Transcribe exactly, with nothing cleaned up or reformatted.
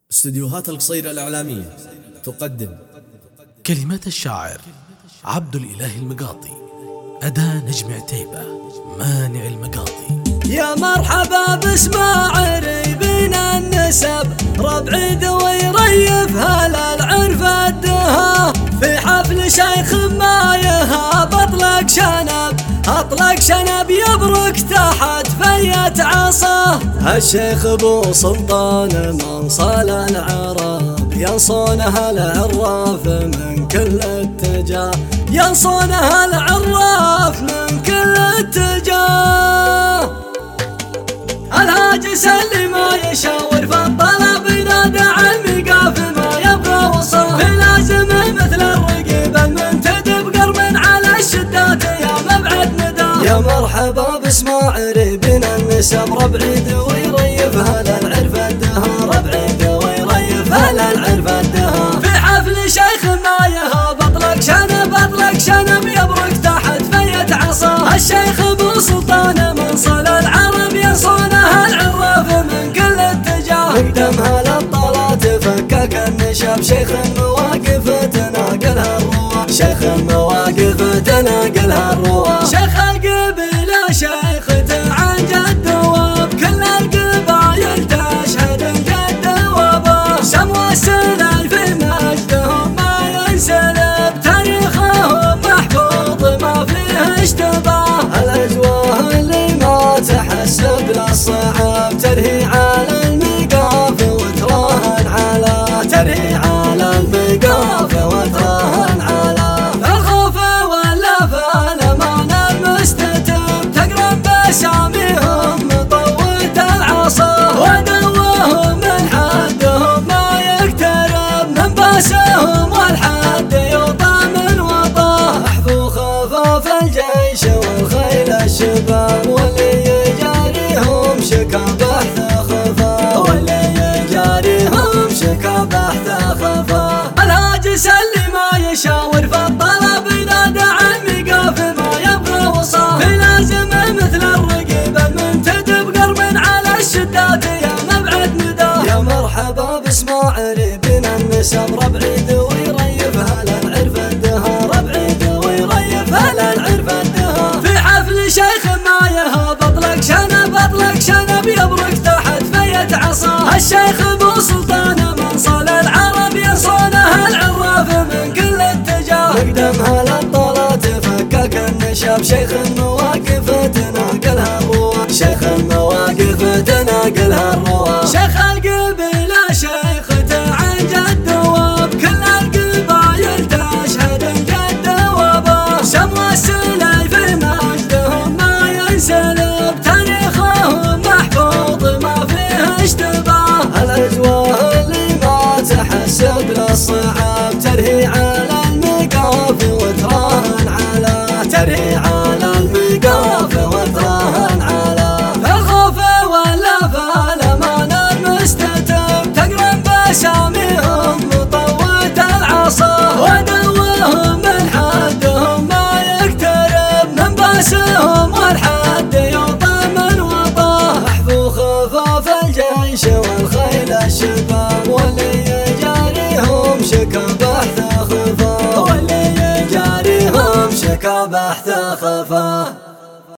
استديوهات القصيرة الإعلامية تقدم كلمات الشاعر عبد الإله المقاطي، أداء نجم عتيبة مانع المقاطي. يا مرحبا باسماعيل بين النسب، ربعي ذوي يريف هلا العرف الدها، في حفل شيخ ما يهاب اطلق شنب، اطلق شنب يبرك تحت فية عصاه. الشيخ ابو سلطان منصل العرب، ينصونها العراف من كل اتجاه، ينصونها العراف من كل اتجاه. الهاجس اللي ما يشاور في الطلب اذا دعا المقاف ما يبغى وصاه، بلازمه مثل الرقيب المنتدب قرب على الشدات يا مبعد نداه. يا مرحبا باسماعيل بين النسب، ربعي ذوي يريف هلا العرف الدها، ربعي ذوي يريف هلا العرف الدها، في حفل شيخ ما يهاب اطلق شنب، اطلق شنب يبرك تحت فية عصاه. الشيخ ابو سلطان منصل العرب، ينصونها العراف من كل اتجاه، اقدمها للطلات فكك النشاب، شيخ المواقف تناقلها الرواة، شيخ المواقف تناقلها الرواة. شيخ القبيلة شيخ عن جد وبكل القبايل تشهد جد واباه، سموا السلال في مجدهم ما ينسلب، تاريخهم محفوظ ما فيه اشتباه. الأجواه اللي ما تحسب للصعب ترهي على المقاف وتراهن على، ترهي على المقاف وتراهن على. الخوف واللف الامان المستتب، تقرب بساميهم مطوت العصا، ودوهم من حدهم ما يقترب، من باسهم والحد يوطى من وطاه. احذو خفاف الجيش والخيل الشباب، واللي يجاريهم شكا بحث خفا، واللي يجاريهم شكا بحث خفا. الهاجس اللي ما يشاور في الطلب اذا دعا المقاف ما يبغى وصاه، بلازمه مثل الرقيب المنتدب قرب على الشدات يا مبعد نداه. يا مرحبا باسماعيل بين النسب، ربعي ذوي يريف هلا العرف الدها، ربعي ذوي يريف هلا العرف الدها، في حفل شيخ ما يهاب اطلق شنب، اطلق شنب يبرك تحت فية عصاه. الشيخ ابو سلطان منصل العرب، ينصونها العراف من كل اتجاه، اقدمها للطلات فكك النشاب، شيخ المواقف تناقلها الرواة، شيخ المواقف تناقلها الرواة.